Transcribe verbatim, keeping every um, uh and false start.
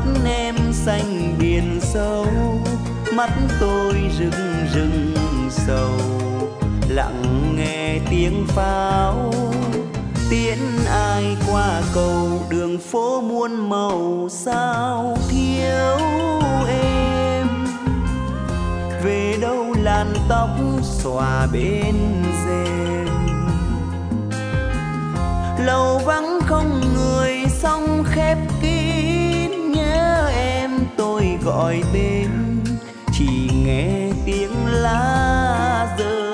em xanh biển sâu, mắt tôi rừng rừng sầu, lặng nghe tiếng pháo tiễn ai qua cầu. Đường phố muôn màu sao thiếu em, về đâu làn tóc xòa bên rèm. Lầu vắng không người song khép kín, nhớ em tôi gọi tên chỉ nghe tiếng lá rơi.